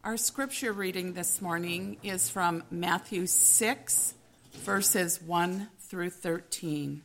Our scripture reading this morning is from Matthew 6, verses 1 through 13.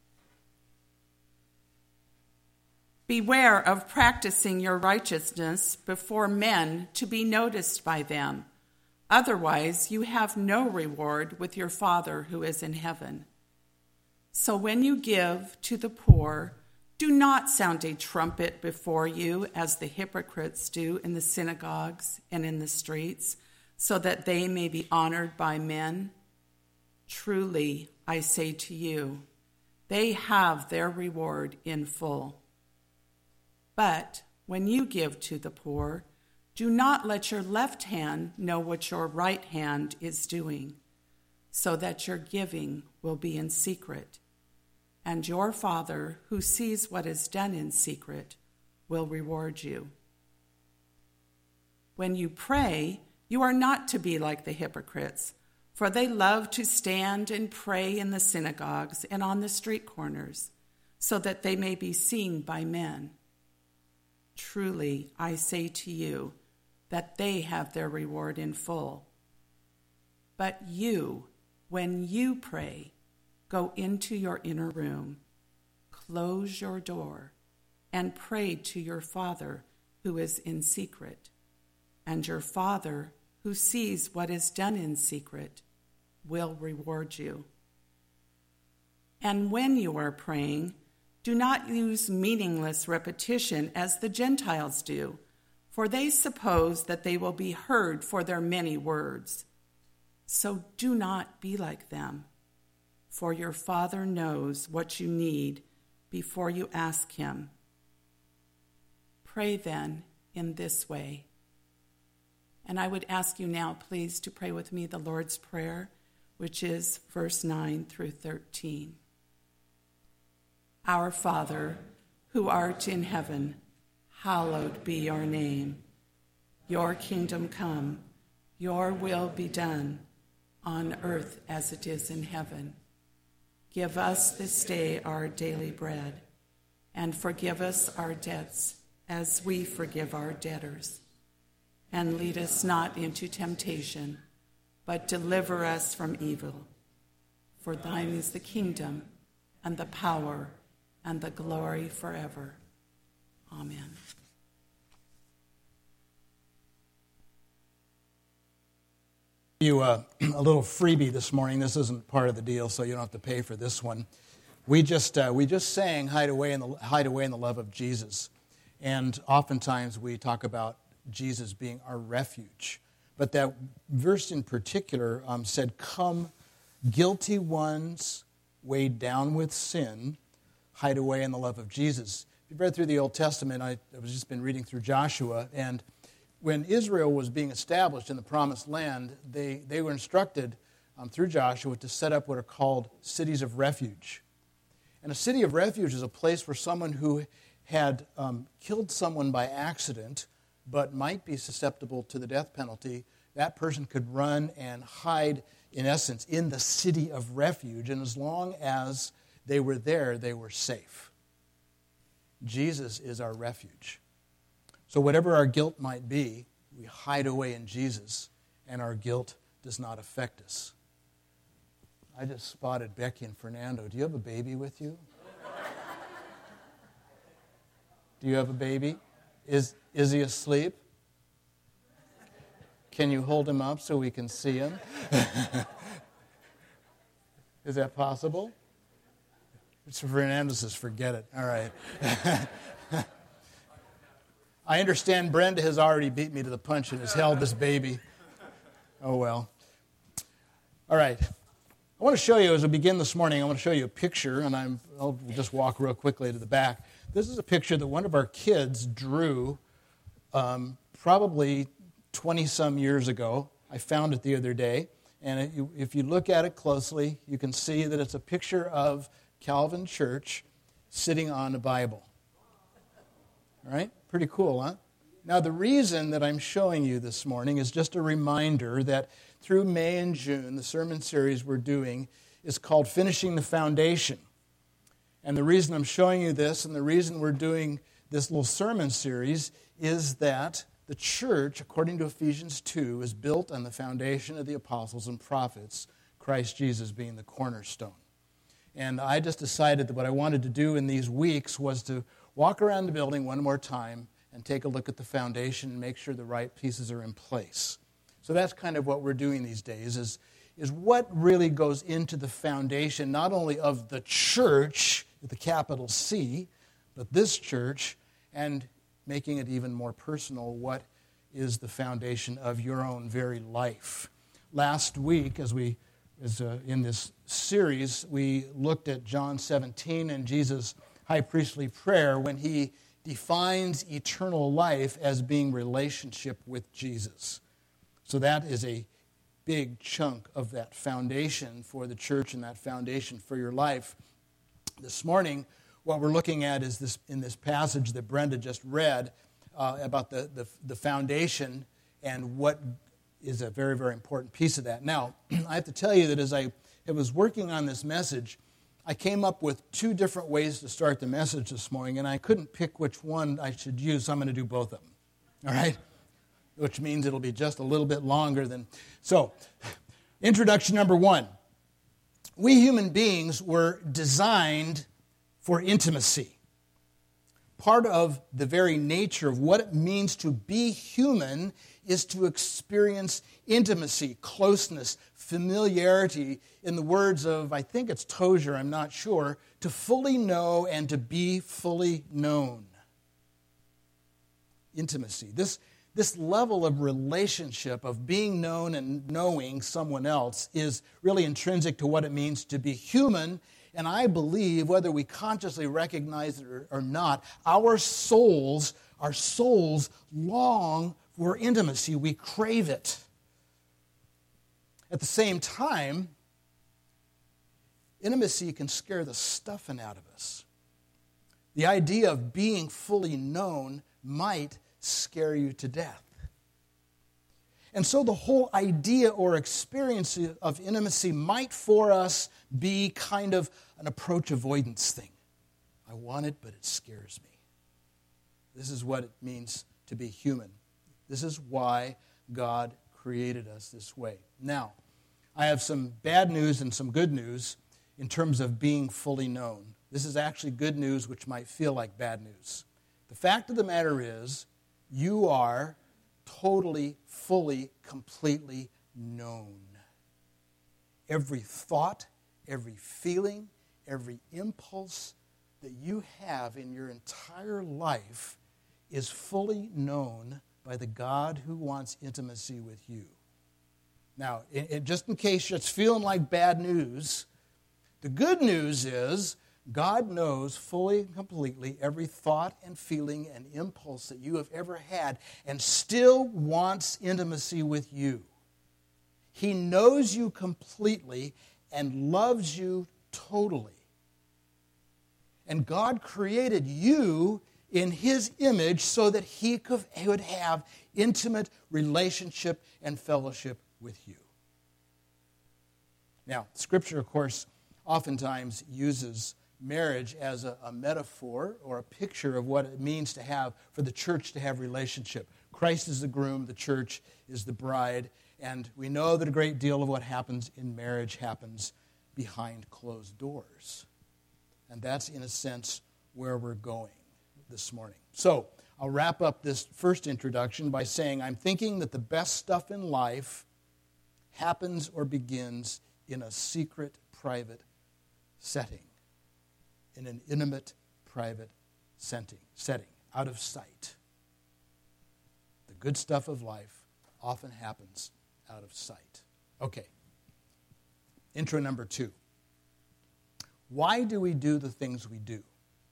Beware of practicing your righteousness before men to be noticed by them. Otherwise, you have no reward with your Father who is in heaven. So when you give to the poor, do not sound a trumpet before you as the hypocrites do in the synagogues and in the streets, so that they may be honored by men. Truly, I say to you, they have their reward in full. But when you give to the poor, do not let your left hand know what your right hand is doing, so that your giving will be in secret. And your Father, who sees what is done in secret, will reward you. When you pray, you are not to be like the hypocrites, for they love to stand and pray in the synagogues and on the street corners, so that they may be seen by men. Truly, I say to you that they have their reward in full. But you, when you pray, go into your inner room, close your door, and pray to your Father who is in secret. And your Father, who sees what is done in secret, will reward you. And when you are praying, do not use meaningless repetition as the Gentiles do, for they suppose that they will be heard for their many words. So do not be like them. For your Father knows what you need before you ask him. Pray then in this way. And I would ask you now, please, to pray with me the Lord's Prayer, which is verse 9 through 13. Our Father, who art in heaven, hallowed be your name. Your kingdom come, your will be done, on earth as it is in heaven. Give us this day our daily bread, and forgive us our debts as we forgive our debtors. And lead us not into temptation, but deliver us from evil. For thine is the kingdom, and the power, and the glory forever. Amen. You a little freebie this morning. This isn't part of the deal, so you don't have to pay for this one. We just sang "Hide Away in the Love of Jesus," and oftentimes we talk about Jesus being our refuge. But that verse in particular said, "Come, guilty ones, weighed down with sin, hide away in the love of Jesus." If you've read through the Old Testament, I've just been reading through Joshua, and when Israel was being established in the Promised Land, they were instructed through Joshua to set up what are called cities of refuge. And a city of refuge is a place where someone who had killed someone by accident but might be susceptible to the death penalty, that person could run and hide, in essence, in the city of refuge. And as long as they were there, they were safe. Jesus is our refuge. So whatever our guilt might be, we hide away in Jesus, and our guilt does not affect us. I just spotted Becky and Fernando. Do you have a baby with you? Do you have a baby? Is he asleep? Can you hold him up so we can see him? Is that possible? Mr. Fernando says, forget it. All right. I understand Brenda has already beat me to the punch and has held this baby. Oh, well. All right. I want to show you, as we begin this morning, I want to show you a picture, and I'll just walk real quickly to the back. This is a picture that one of our kids drew probably 20-some years ago. I found it the other day, and if you look at it closely, you can see that it's a picture of Calvin Church sitting on a Bible. All right? Pretty cool, huh? Now, the reason that I'm showing you this morning is just a reminder that through May and June, the sermon series we're doing is called Finishing the Foundation. And the reason I'm showing you this and the reason we're doing this little sermon series is that the church, according to Ephesians 2, is built on the foundation of the apostles and prophets, Christ Jesus being the cornerstone. And I just decided that what I wanted to do in these weeks was to walk around the building one more time and take a look at the foundation and make sure the right pieces are in place. So that's kind of what we're doing these days, is what really goes into the foundation, not only of the church, with the capital C, but this church, and making it even more personal, what is the foundation of your own very life. Last week, in this series, we looked at John 17 and Jesus' high priestly prayer when he defines eternal life as being relationship with Jesus. So that is a big chunk of that foundation for the church and that foundation for your life. This morning, what we're looking at is this in this passage that Brenda just read about the foundation and what is a very, very important piece of that. Now, I have to tell you that as I was working on this message, I came up with two different ways to start the message this morning, and I couldn't pick which one I should use, so I'm going to do both of them. All right? Which means it'll be just a little bit longer than... So, introduction number one. We human beings were designed for intimacy. Part of the very nature of what it means to be human is to experience intimacy, closeness, familiarity, in the words of, I think it's Tozer, I'm not sure, to fully know and to be fully known. Intimacy. This level of relationship, of being known and knowing someone else, is really intrinsic to what it means to be human. And I believe, whether we consciously recognize it or not, our souls long for intimacy. We crave it. At the same time, intimacy can scare the stuffing out of us. The idea of being fully known might scare you to death. And so the whole idea or experience of intimacy might for us be kind of an approach avoidance thing. I want it, but it scares me. This is what it means to be human. This is why God created us this way. Now, I have some bad news and some good news in terms of being fully known. This is actually good news, which might feel like bad news. The fact of the matter is, you are totally, fully, completely known. Every thought, every feeling, every impulse that you have in your entire life is fully known by the God who wants intimacy with you. Now, just in case it's feeling like bad news, the good news is God knows fully and completely every thought and feeling and impulse that you have ever had and still wants intimacy with you. He knows you completely and loves you totally. And God created you in His image so that He could have intimate relationship and fellowship with you. Now, Scripture, of course, oftentimes uses marriage as a metaphor or a picture of what it means to have, for the church to have relationship. Christ is the groom, the church is the bride, and we know that a great deal of what happens in marriage happens behind closed doors. And that's, in a sense, where we're going this morning. So, I'll wrap up this first introduction by saying I'm thinking that the best stuff in life happens or begins in a secret, private setting, in an intimate, private setting, out of sight. The good stuff of life often happens out of sight. Okay. Intro number 2. Why do we do the things we do?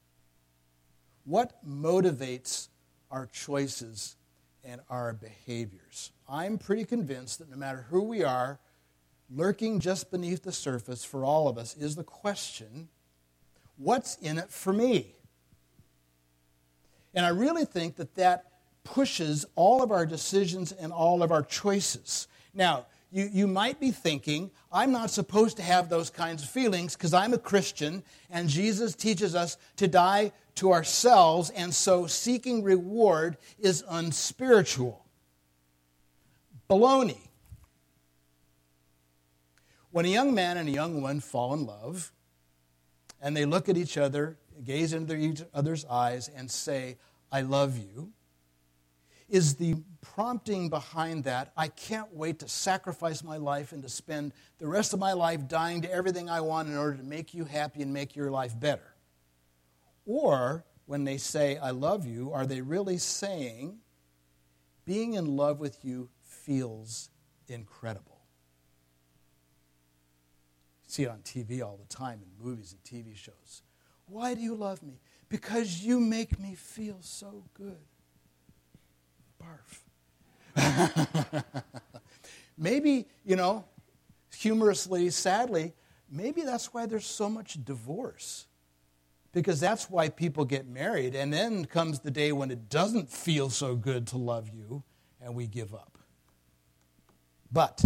What motivates our choices and our behaviors? I'm pretty convinced that no matter who we are, lurking just beneath the surface for all of us is the question, what's in it for me? And I really think that pushes all of our decisions and all of our choices. Now, you might be thinking, I'm not supposed to have those kinds of feelings because I'm a Christian and Jesus teaches us to die to ourselves, and so seeking reward is unspiritual. Baloney. When a young man and a young woman fall in love and they look at each other, gaze into each other's eyes and say, I love you, is the prompting behind that, I can't wait to sacrifice my life and to spend the rest of my life dying to everything I want in order to make you happy and make your life better? Or when they say, I love you, are they really saying, being in love with you feels incredible? You see it on TV all the time, in movies and TV shows. Why do you love me? Because you make me feel so good. Barf. Maybe, humorously, sadly, maybe that's why there's so much divorce. Because that's why people get married, and then comes the day when it doesn't feel so good to love you, and we give up. But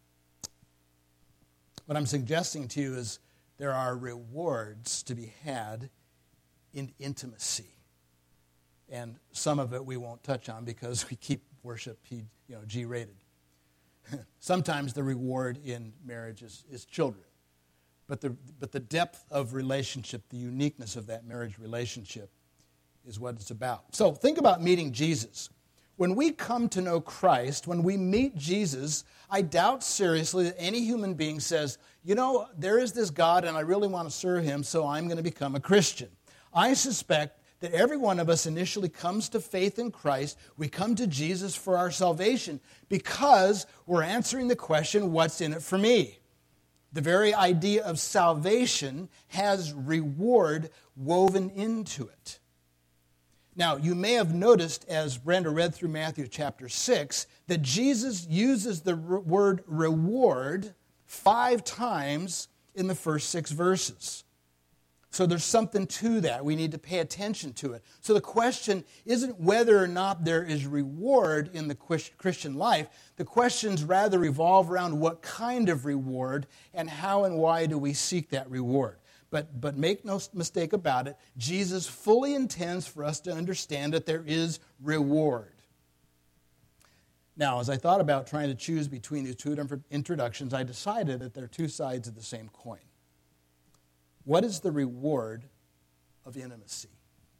what I'm suggesting to you is there are rewards to be had in intimacy. And some of it we won't touch on because we keep worship G-rated. Sometimes the reward in marriage is children. But the depth of relationship, the uniqueness of that marriage relationship is what it's about. So think about meeting Jesus. When we come to know Christ, when we meet Jesus, I doubt seriously that any human being says, there is this God and I really want to serve him, so I'm going to become a Christian. I suspect that every one of us initially comes to faith in Christ. We come to Jesus for our salvation because we're answering the question, what's in it for me? The very idea of salvation has reward woven into it. Now, you may have noticed, as Brenda read through Matthew chapter 6, that Jesus uses the word reward 5 times in the first 6 verses. So there's something to that. We need to pay attention to it. So the question isn't whether or not there is reward in the Christian life. The questions rather revolve around what kind of reward and how and why do we seek that reward. But make no mistake about it, Jesus fully intends for us to understand that there is reward. Now, as I thought about trying to choose between these two different introductions, I decided that they're two sides of the same coin. What is the reward of intimacy?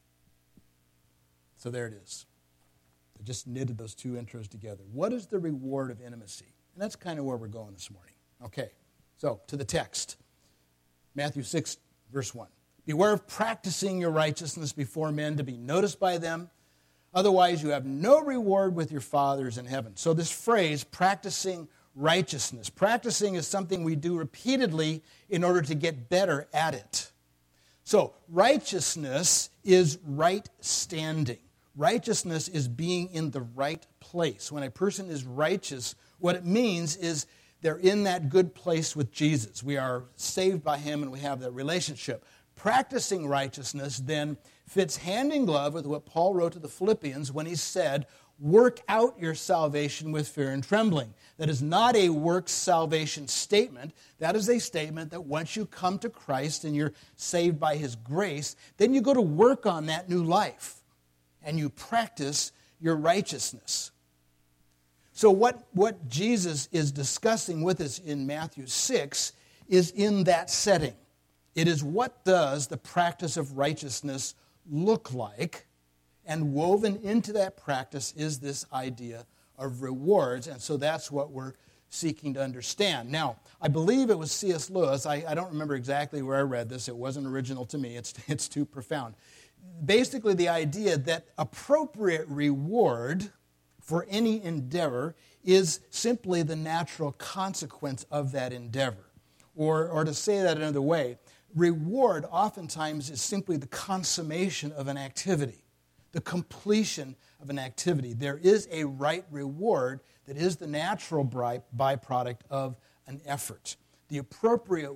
So there it is. I just knitted those two intros together. What is the reward of intimacy? And that's kind of where we're going this morning. Okay, so to the text. Matthew 6, verse 1. Beware of practicing your righteousness before men to be noticed by them. Otherwise, you have no reward with your fathers in heaven. So this phrase, practicing righteousness. Practicing is something we do repeatedly in order to get better at it. So righteousness is right standing. Righteousness is being in the right place. When a person is righteous, what it means is they're in that good place with Jesus. We are saved by him and we have that relationship. Practicing righteousness then fits hand in glove with what Paul wrote to the Philippians when he said, work out your salvation with fear and trembling. That is not a works salvation statement. That is a statement that once you come to Christ and you're saved by his grace, then you go to work on that new life and you practice your righteousness. So what Jesus is discussing with us in Matthew 6 is in that setting. It is what does the practice of righteousness look like? And woven into that practice is this idea of rewards. And so that's what we're seeking to understand. Now, I believe it was C.S. Lewis. I don't remember exactly where I read this. It wasn't original to me. It's too profound. Basically, the idea that appropriate reward for any endeavor is simply the natural consequence of that endeavor. Or to say that another way, reward oftentimes is simply the consummation of an activity. The completion of an activity. There is a right reward that is the natural byproduct of an effort. The appropriate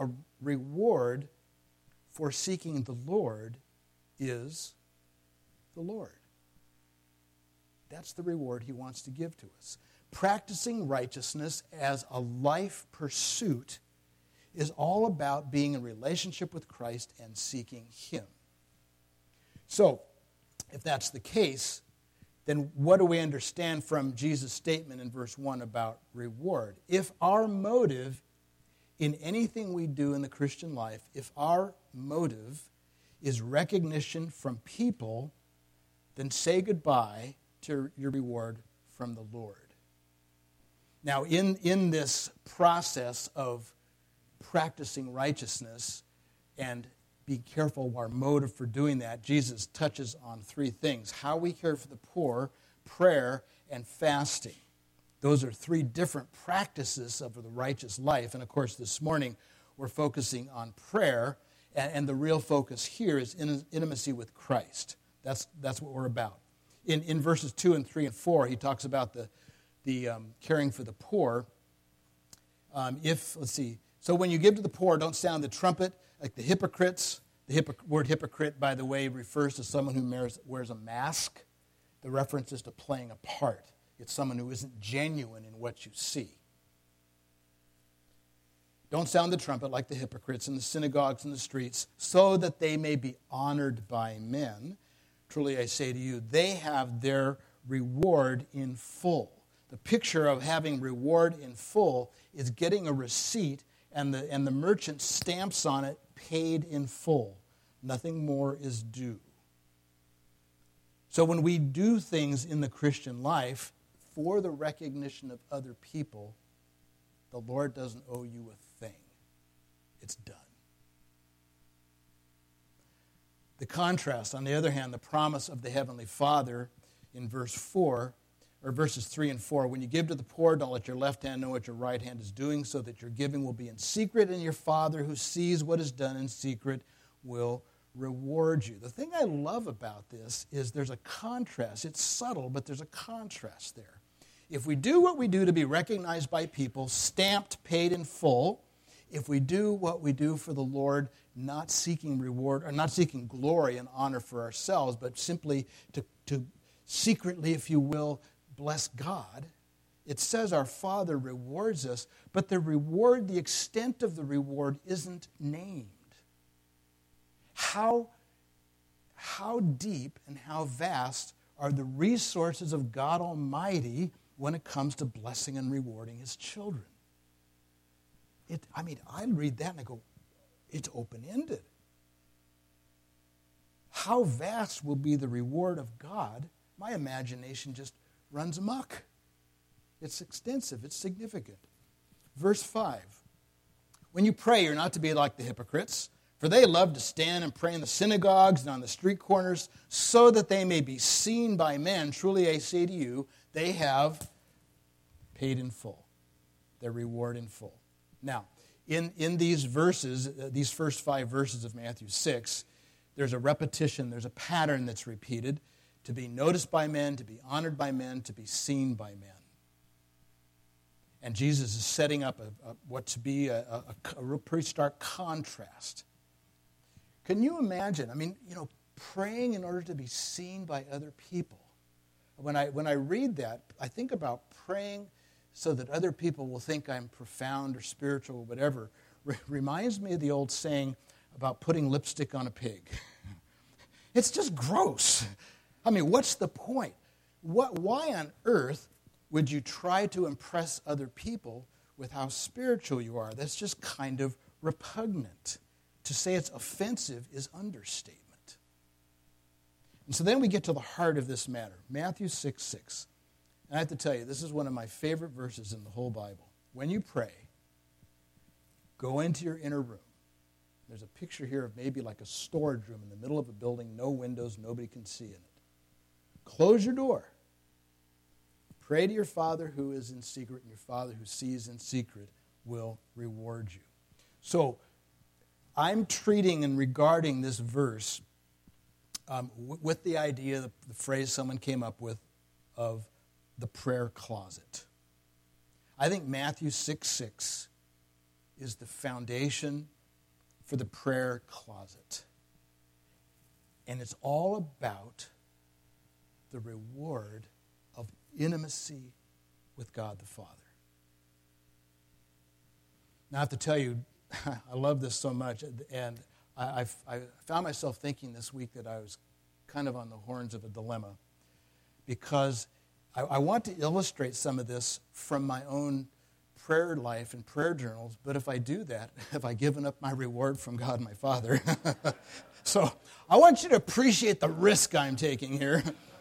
reward for seeking the Lord is the Lord. That's the reward he wants to give to us. Practicing righteousness as a life pursuit is all about being in relationship with Christ and seeking him. So, if that's the case, then what do we understand from Jesus' statement in verse 1 about reward? If our motive in anything we do in the Christian life, if our motive is recognition from people, then say goodbye to your reward from the Lord. Now, in this process of practicing righteousness, and be careful of our motive for doing that, Jesus touches on three things: how we care for the poor, prayer, and fasting. Those are three different practices of the righteous life. And of course, this morning we're focusing on prayer, and the real focus here is intimacy with Christ. That's what we're about. In verses 2 and 3 and 4, he talks about the caring for the poor. So when you give to the poor, don't sound the trumpet like the hypocrites. The word hypocrite, by the way, refers to someone who wears a mask. The reference is to playing a part. It's someone who isn't genuine in what you see. Don't sound the trumpet like the hypocrites in the synagogues and the streets, so that they may be honored by men. Truly I say to you, they have their reward in full. The picture of having reward in full is getting a receipt, and the merchant stamps on it, paid in full. Nothing more is due. So when we do things in the Christian life for the recognition of other people, the Lord doesn't owe you a thing. It's done. The contrast, on the other hand, the promise of the Heavenly Father in verse 4, or verses 3 and 4, when you give to the poor, don't let your left hand know what your right hand is doing, so that your giving will be in secret, and your Father who sees what is done in secret will reward you. The thing I love about this is there's a contrast. It's subtle, but there's a contrast there. If we do what we do to be recognized by people, stamped, paid in full, if we do what we do for the Lord, not seeking reward, or not seeking glory and honor for ourselves, but simply to secretly, if you will, bless God, it says our Father rewards us, but the reward, the extent of the reward isn't named. How deep and how vast are the resources of God Almighty when it comes to blessing and rewarding his children? I read that and I go, it's open-ended. How vast will be the reward of God? My imagination just runs amok. It's extensive. It's significant. Verse 5. When you pray, you're not to be like the hypocrites, for they love to stand and pray in the synagogues and on the street corners, so that they may be seen by men. Truly I say to you, they have paid in full, their reward in full. Now, in these verses, these first 5 verses of Matthew 6, there's a repetition, there's a pattern that's repeated: to be noticed by men, to be honored by men, to be seen by men. And Jesus is setting up what to be a pretty stark contrast. Can you imagine? Praying in order to be seen by other people. When I read that, I think about praying so that other people will think I'm profound or spiritual or whatever. Reminds me of the old saying about putting lipstick on a pig. It's just gross. What's the point? Why on earth would you try to impress other people with how spiritual you are? That's just kind of repugnant. To say it's offensive is understatement. And so then we get to the heart of this matter. Matthew 6:6. And I have to tell you, this is one of my favorite verses in the whole Bible. When you pray, go into your inner room. There's a picture here of maybe like a storage room in the middle of a building, no windows, nobody can see in it. Close your door. Pray to your Father who is in secret, and your Father who sees in secret will reward you. So I'm treating and regarding this verse with the idea, the phrase someone came up with, of the prayer closet. I think Matthew 6:6 is the foundation for the prayer closet. And it's all about the reward intimacy with God the Father. Now, I have to tell you, I love this so much, and I found myself thinking this week that I was kind of on the horns of a dilemma, because I want to illustrate some of this from my own prayer life and prayer journals, but if I do that, have I given up my reward from God my Father? So I want you to appreciate the risk I'm taking here.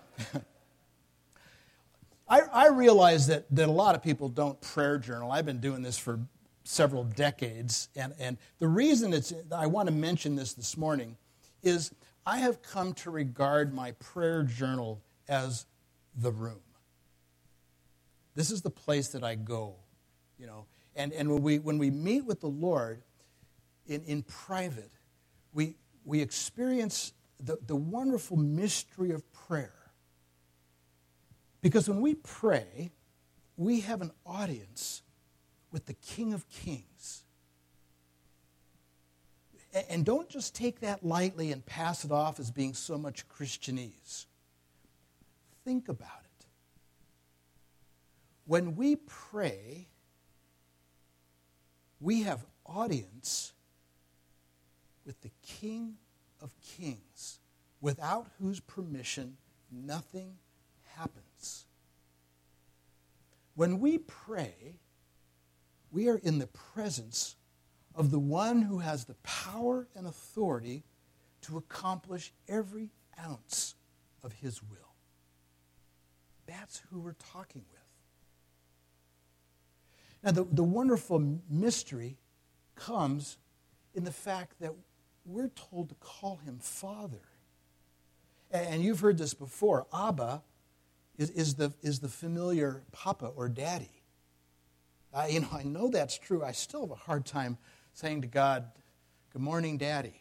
I realize that a lot of people don't prayer journal. I've been doing this for several decades, and the reason I want to mention this morning is I have come to regard my prayer journal as the room. This is the place that I go, and when we meet with the Lord in private, we experience the wonderful mystery of prayer. Because when we pray, we have an audience with the King of Kings. And don't just take that lightly and pass it off as being so much Christianese. Think about it. When we pray, we have audience with the King of Kings, without whose permission nothing happens. When we pray, we are in the presence of the one who has the power and authority to accomplish every ounce of his will. That's who we're talking with. Now, the wonderful mystery comes in the fact that we're told to call him Father. And you've heard this before. Abba is the familiar Papa or Daddy. I know that's true. I still have a hard time saying to God, "Good morning, Daddy."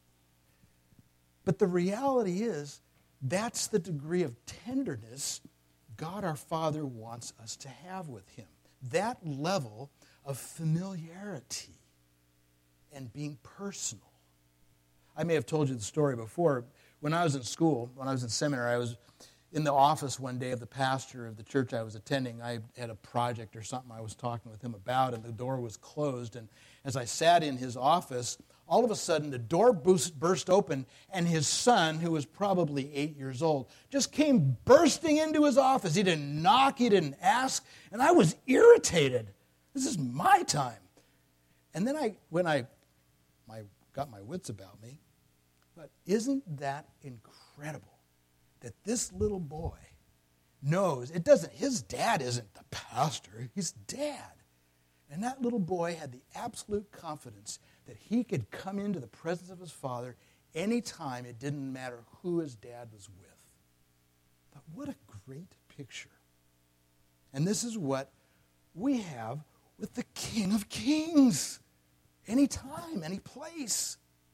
But the reality is, that's the degree of tenderness God our Father wants us to have with him. That level of familiarity and being personal. I may have told you the story before. When I was in school, when I was in seminary, I was in the office one day of the pastor of the church I was attending. I had a project or something I was talking with him about, and the door was closed. And as I sat in his office, all of a sudden the door burst open, and his son, who was probably 8 years old, just came bursting into his office. He didn't knock, he didn't ask, and I was irritated. This is my time. And then when I got my wits about me, but isn't that incredible? That this little boy knows his dad isn't the pastor, he's dad. And that little boy had the absolute confidence that he could come into the presence of his father anytime. It didn't matter who his dad was with. But what a great picture. And this is what we have with the King of Kings. Anytime, any place.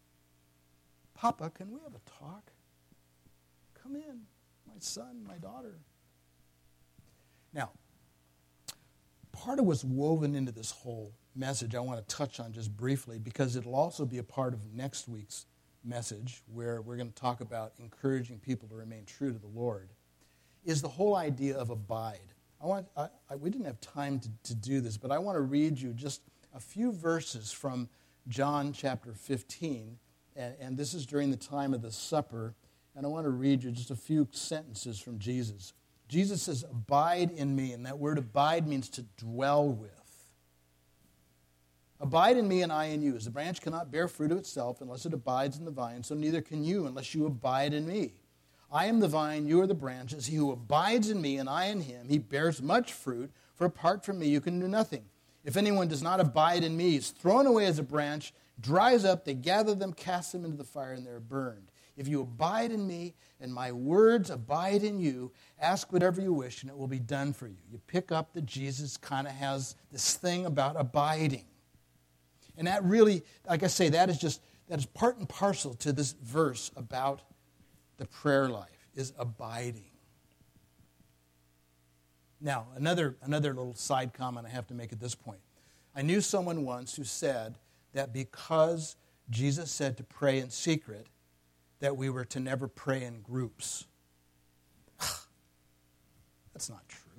Papa, can we have a talk? Come in, my son, my daughter. Now, part of what's woven into this whole message I want to touch on just briefly, because it'll also be a part of next week's message, where we're going to talk about encouraging people to remain true to the Lord, is the whole idea of abide. We didn't have time to do this, but I want to read you just a few verses from John chapter 15, and this is during the time of the supper. And I want to read you just a few sentences from Jesus. Jesus says, "Abide in me," and that word abide means to dwell with. "Abide in me and I in you. As the branch cannot bear fruit of itself unless it abides in the vine, so neither can you unless you abide in me. I am the vine, you are the branches. He who abides in me and I in him, he bears much fruit, for apart from me you can do nothing. If anyone does not abide in me, he is thrown away as a branch, dries up, they gather them, cast them into the fire, and they are burned. If you abide in me and my words abide in you, ask whatever you wish and it will be done for you." You pick up that Jesus kind of has this thing about abiding. And that really, like I say, that is part and parcel to this verse about the prayer life, is abiding. Now, another little side comment I have to make at this point. I knew someone once who said that because Jesus said to pray in secret, that we were to never pray in groups. That's not true.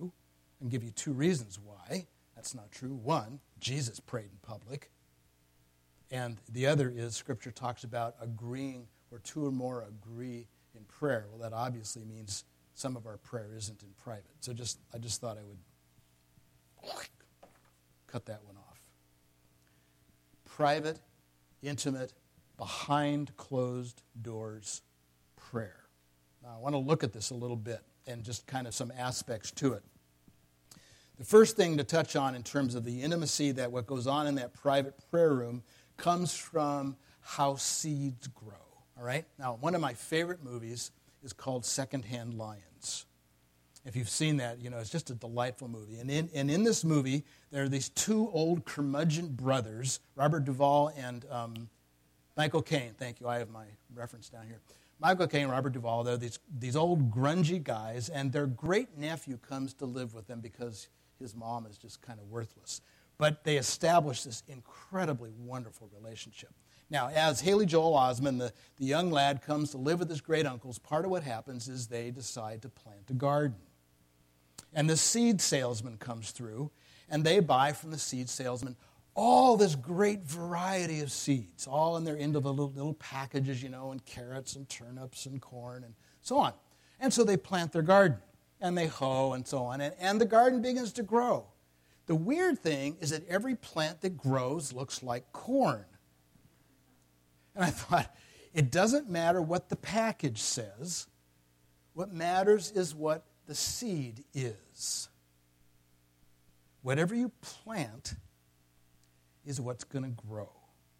and give you two reasons why that's not true. One, Jesus prayed in public. And the other is Scripture talks about agreeing where two or more agree in prayer. Well, that obviously means some of our prayer isn't in private. So I just thought I would cut that one off. Private, intimate, behind closed doors prayer. Now, I want to look at this a little bit and just kind of some aspects to it. The first thing to touch on in terms of the intimacy that what goes on in that private prayer room comes from how seeds grow. All right? Now, one of my favorite movies is called Secondhand Lions. If you've seen that, it's just a delightful movie. And in this movie, there are these two old curmudgeon brothers, Robert Duvall and Michael Caine. Thank you. I have my reference down here. Michael Caine, Robert Duvall, they're these old grungy guys, and their great-nephew comes to live with them because his mom is just kind of worthless. But they establish this incredibly wonderful relationship. Now, as Haley Joel Osment, the young lad, comes to live with his great-uncles, part of what happens is they decide to plant a garden. And the seed salesman comes through, and they buy from the seed salesman all this great variety of seeds, all in their individual little packages, and carrots and turnips and corn and so on. And so they plant their garden, and they hoe and so on, and the garden begins to grow. The weird thing is that every plant that grows looks like corn. And I thought, it doesn't matter what the package says. What matters is what the seed is. Whatever you plant is what's going to grow.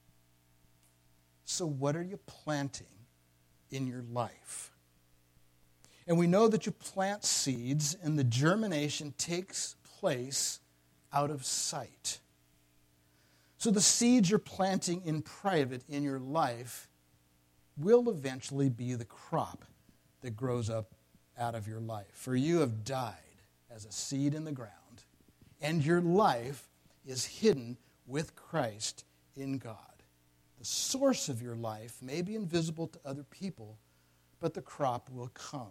So what are you planting in your life? And we know that you plant seeds and the germination takes place out of sight. So the seeds you're planting in private in your life will eventually be the crop that grows up out of your life. For you have died as a seed in the ground, and your life is hidden with Christ in God. The source of your life may be invisible to other people, but the crop will come.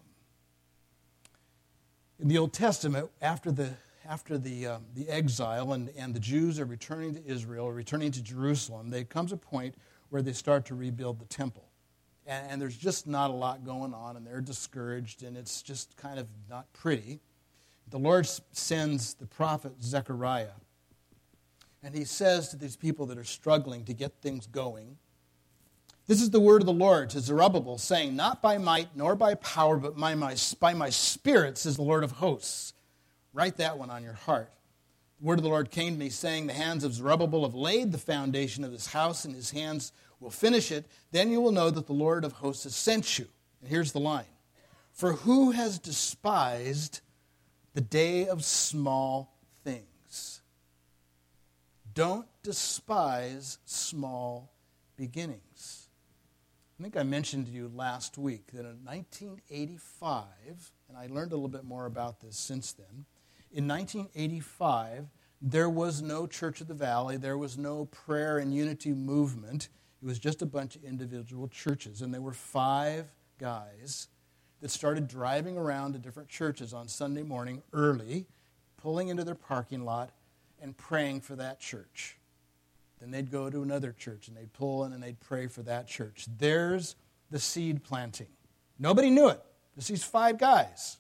In the Old Testament, after the exile and the Jews are returning to Israel, returning to Jerusalem, there comes a point where they start to rebuild the temple. And there's just not a lot going on, and they're discouraged, and it's just kind of not pretty. The Lord sends the prophet Zechariah, and he says to these people that are struggling to get things going, "This is the word of the Lord to Zerubbabel, saying, not by might nor by power, but by my spirit, says the Lord of hosts." Write that one on your heart. The word of the Lord came to me, saying, "The hands of Zerubbabel have laid the foundation of this house, and his hands will finish it. Then you will know that the Lord of hosts has sent you." And here's the line. "For who has despised the day of small things?" Don't despise small beginnings. I think I mentioned to you last week that in 1985, and I learned a little bit more about this since then, in 1985, there was no Church of the Valley, there was no prayer and unity movement. It was just a bunch of individual churches, and there were 5 guys that started driving around to different churches on Sunday morning early, pulling into their parking lot and praying for that church. Then they'd go to another church, and they'd pull in and they'd pray for that church. There's the seed planting. Nobody knew it. Just these 5 guys.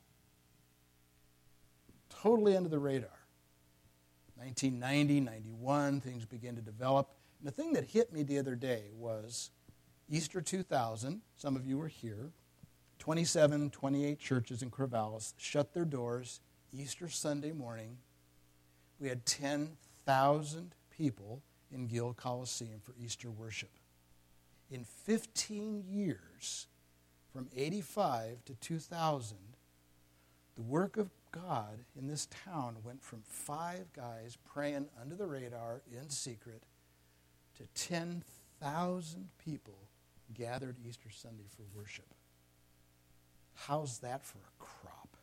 Totally under the radar. 1990, 91, things began to develop. And the thing that hit me the other day was Easter 2000. Some of you were here. 27, 28 churches in Corvallis shut their doors Easter Sunday morning. We had 10,000 people in Gill Coliseum for Easter worship. In 15 years, from 85 to 2000, the work of God in this town went from 5 guys praying under the radar in secret to 10,000 people gathered Easter Sunday for worship. How's that for a crop?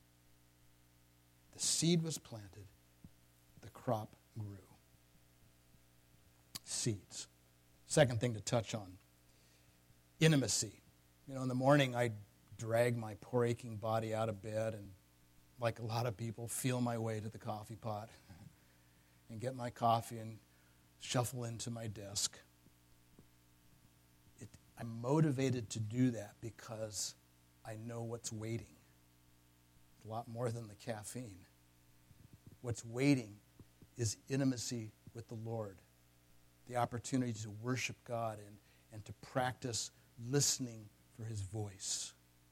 The seed was planted, the crop grew. Seeds. Second thing to touch on, intimacy. In the morning I drag my poor aching body out of bed and like a lot of people, feel my way to the coffee pot and get my coffee and shuffle into my desk. I'm motivated to do that because I know what's waiting. A lot more than the caffeine. What's waiting is intimacy with the Lord, the opportunity to worship God and to practice listening for his voice.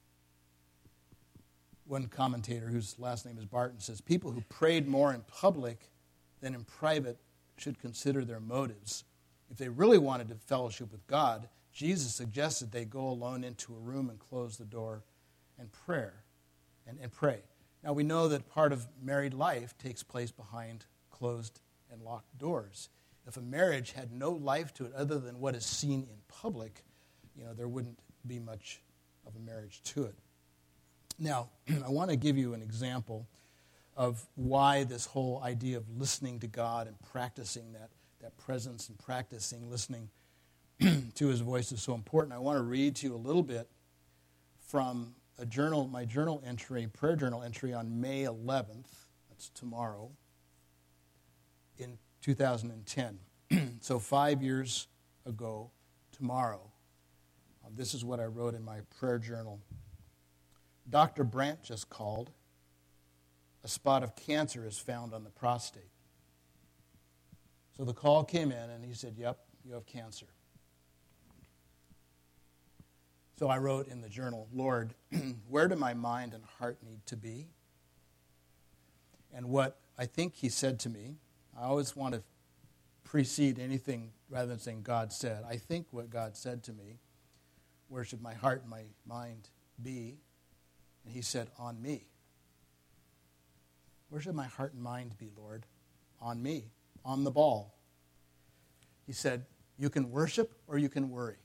One commentator, whose last name is Barton, says, people who prayed more in public than in private should consider their motives. If they really wanted to fellowship with God, Jesus suggested they go alone into a room and close the door and pray. Now, we know that part of married life takes place behind closed and locked doors. If a marriage had no life to it other than what is seen in public, there wouldn't be much of a marriage to it. Now, I want to give you an example of why this whole idea of listening to God and practicing that presence and practicing listening to his voice is so important. I want to read to you a little bit from my prayer journal entry on May 11th, that's tomorrow, in 2010. So 5 years ago tomorrow, this is what I wrote in my prayer journal. Dr. Brandt just called. A spot of cancer is found on the prostate. So the call came in and he said, yep, you have cancer. So I wrote in the journal, Lord, where do my mind and heart need to be? And what I think he said to me, I always want to precede anything rather than saying God said. I think what God said to me, where should my heart and my mind be? And he said, on me. Where should my heart and mind be, Lord? On me, on the ball. He said, you can worship or you can worry.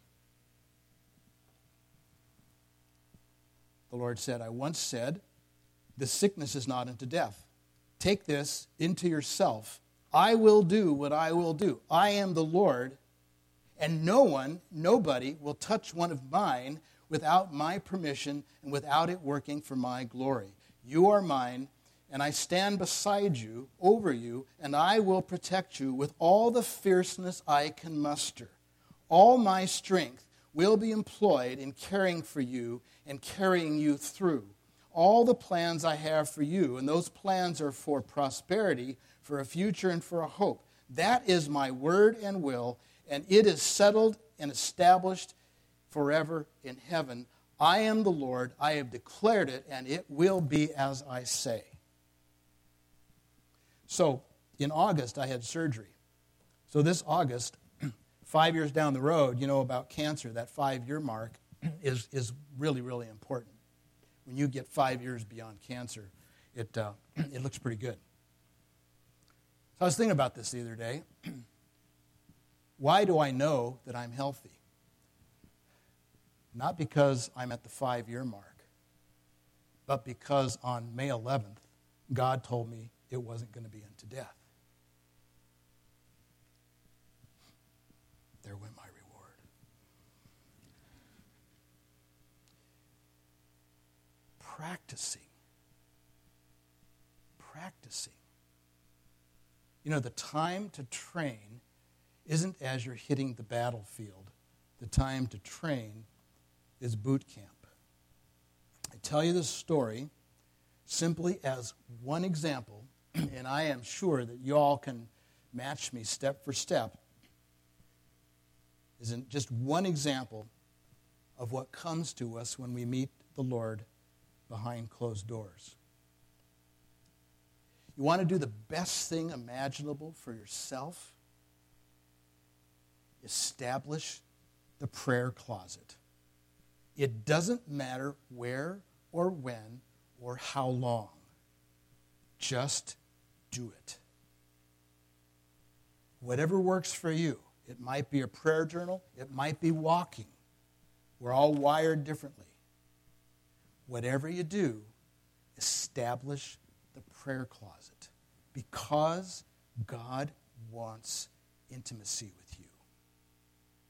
The Lord said, I once said, this sickness is not unto death. Take this into yourself. I will do what I will do. I am the Lord, and nobody will touch one of mine without my permission and without it working for my glory. You are mine, and I stand beside you, over you, and I will protect you with all the fierceness I can muster. All my strength will be employed in caring for you and carrying you through. All the plans I have for you, and those plans are for prosperity, for a future, and for a hope. That is my word and will, and it is settled and established forever in heaven. I am the Lord, I have declared it, and it will be as I say. So, in August, I had surgery. So this August, 5 years down the road, about cancer, that 5-year mark is really, really important. When you get 5 years beyond cancer, it looks pretty good. So I was thinking about this the other day. Why do I know that I'm healthy? Not because I'm at the 5-year mark, but because on May 11th, God told me it wasn't going to be unto death. There went my reward. Practicing. The time to train isn't as you're hitting the battlefield. The time to train is boot camp. I tell you this story simply as one example, and I am sure that you all can match me step for step. Isn't just one example of what comes to us when we meet the Lord behind closed doors. You want to do the best thing imaginable for yourself? Establish the prayer closet. It doesn't matter where or when or how long. Just do it. Whatever works for you. It might be a prayer journal. It might be walking. We're all wired differently. Whatever you do, establish the prayer closet because God wants intimacy with you.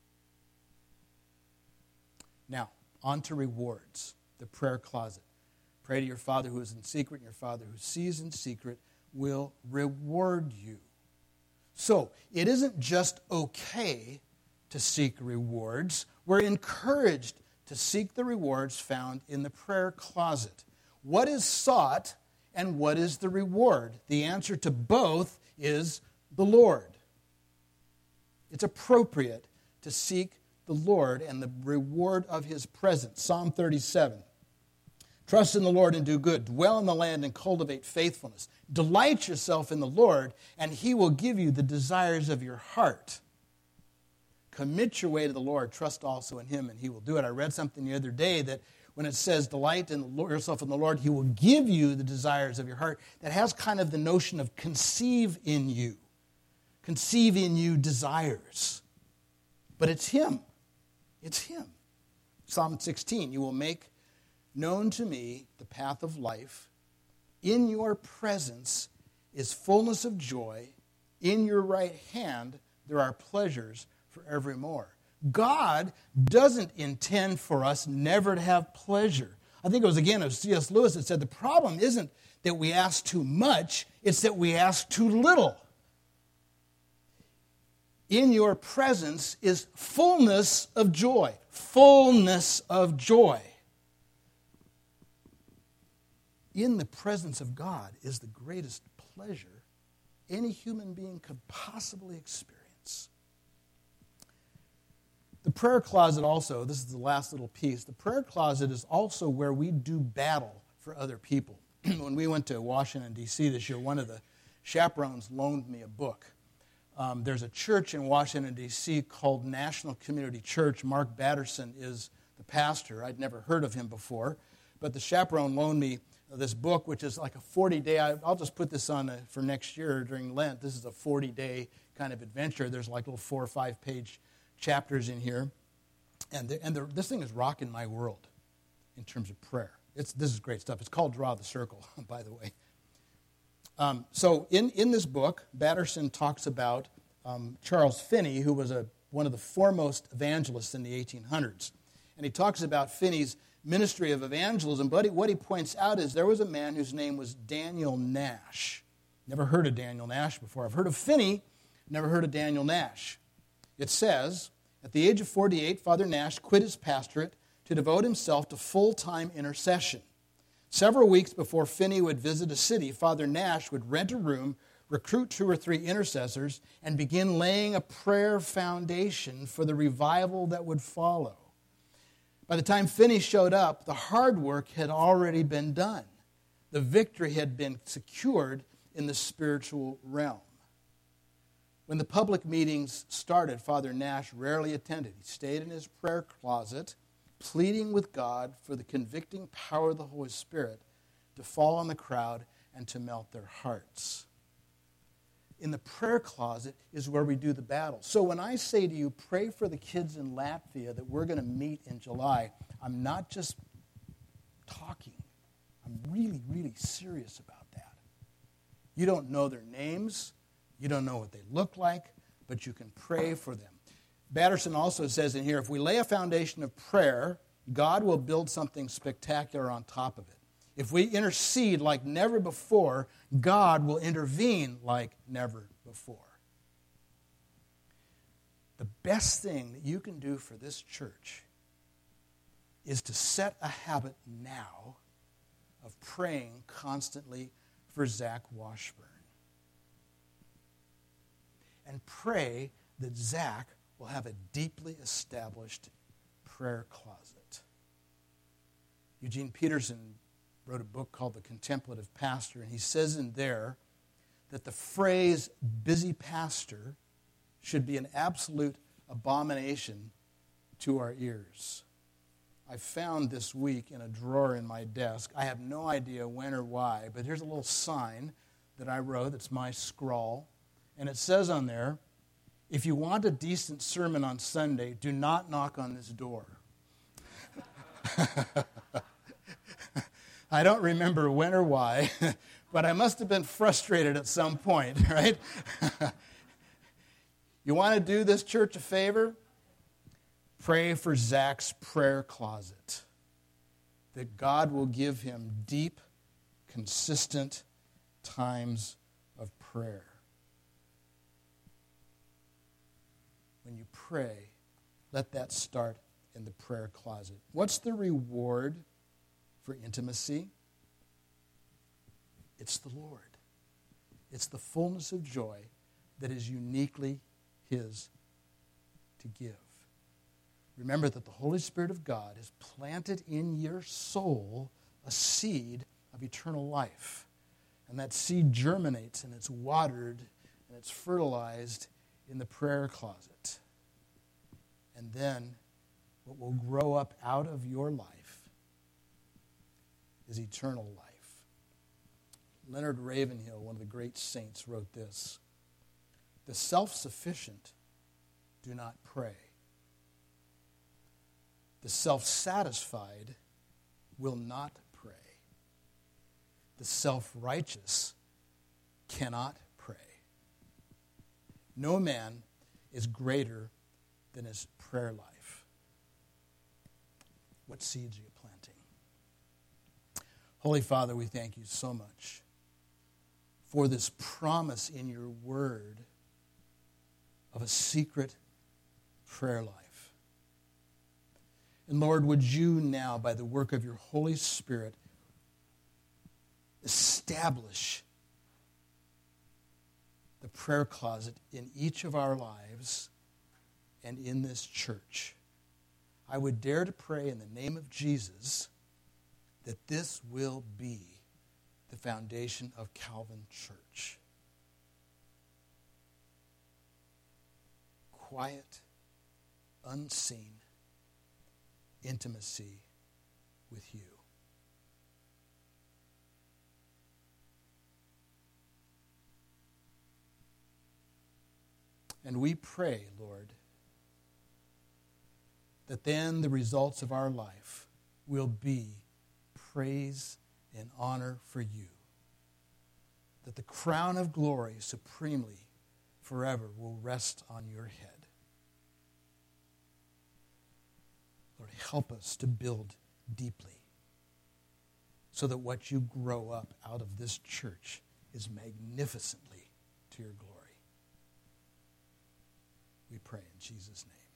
Now, on to rewards, the prayer closet. Pray to your Father who is in secret, and your Father who sees in secret will reward you. So, it isn't just okay to seek rewards. We're encouraged to seek the rewards found in the prayer closet. What is sought and what is the reward? The answer to both is the Lord. It's appropriate to seek the Lord and the reward of his presence. Psalm 37. Trust in the Lord and do good. Dwell in the land and cultivate faithfulness. Delight yourself in the Lord, and he will give you the desires of your heart. Commit your way to the Lord. Trust also in him, and he will do it. I read something the other day that when it says delight in yourself in the Lord, he will give you the desires of your heart. That has kind of the notion of conceive in you. Conceive in you desires. But it's him. It's him. Psalm 16, you will make known to me the path of life. In your presence is fullness of joy. In your right hand there are pleasures forevermore. God doesn't intend for us never to have pleasure. I think it was, again, of C.S. Lewis that said the problem isn't that we ask too much, it's that we ask too little. In your presence is fullness of joy. Fullness of joy. In the presence of God is the greatest pleasure any human being could possibly experience. The prayer closet also, this is the last little piece, the prayer closet is also where we do battle for other people. When we went to Washington, D.C. this year, one of the chaperones loaned me a book. There's a church in Washington, D.C. called National Community Church. Mark Batterson is the pastor. I'd never heard of him before, but the chaperone loaned me this book, which is like a 40-day, I'll just put this on for next year during Lent. This is a 40-day kind of adventure. There's like little 4 or 5 page chapters in here. And this thing is rocking my world in terms of prayer. This is great stuff. It's called Draw the Circle, by the way. So in this book, Batterson talks about Charles Finney, who was one of the foremost evangelists in the 1800s. And he talks about Finney's ministry of evangelism, but what he points out is there was a man whose name was Daniel Nash. Never heard of Daniel Nash before. I've heard of Finney, never heard of Daniel Nash. It says, at the age of 48, Father Nash quit his pastorate to devote himself to full-time intercession. Several weeks before Finney would visit a city, Father Nash would rent a room, recruit 2 or 3 intercessors, and begin laying a prayer foundation for the revival that would follow. By the time Finney showed up, the hard work had already been done. The victory had been secured in the spiritual realm. When the public meetings started, Father Nash rarely attended. He stayed in his prayer closet, pleading with God for the convicting power of the Holy Spirit to fall on the crowd and to melt their hearts. In the prayer closet is where we do the battle. So when I say to you, pray for the kids in Latvia that we're going to meet in July, I'm not just talking. I'm really, really serious about that. You don't know their names. You don't know what they look like, but you can pray for them. Batterson also says in here, if we lay a foundation of prayer, God will build something spectacular on top of it. If we intercede like never before, God will intervene like never before. The best thing that you can do for this church is to set a habit now of praying constantly for Zach Washburn. And pray that Zach will have a deeply established prayer closet. Eugene Peterson wrote a book called The Contemplative Pastor, and he says in there that the phrase busy pastor should be an absolute abomination to our ears. I found this week in a drawer in my desk. I have no idea when or why, but here's a little sign that I wrote. That's my scrawl. And it says on there, if you want a decent sermon on Sunday, do not knock on this door. I don't remember when or why, but I must have been frustrated at some point, right? You want to do this church a favor? Pray for Zach's prayer closet. that God will give him deep, consistent times of prayer. When you pray, let that start in the prayer closet. What's the reward for intimacy? It's the Lord. It's the fullness of joy that is uniquely his to give. Remember that the Holy Spirit of God has planted in your soul a seed of eternal life. And that seed germinates and it's watered and it's fertilized in the prayer closet. And then what will grow up out of your life is eternal life. Leonard Ravenhill, one of the great saints, wrote this: "The self-sufficient do not pray. The self-satisfied will not pray. The self-righteous cannot pray. No man is greater than his prayer life." What seeds are you planting? Holy Father, we thank you so much for this promise in your word of a secret prayer life. And Lord, would you now, by the work of your Holy Spirit, establish the prayer closet in each of our lives and in this church. I would dare to pray in the name of Jesus that this will be the foundation of Calvin Church. Quiet, unseen intimacy with you. And we pray, Lord, that then the results of our life will be praise and honor for you. That the crown of glory supremely forever will rest on your head. Lord, help us to build deeply so that what you grow up out of this church is magnificently to your glory. We pray in Jesus' name.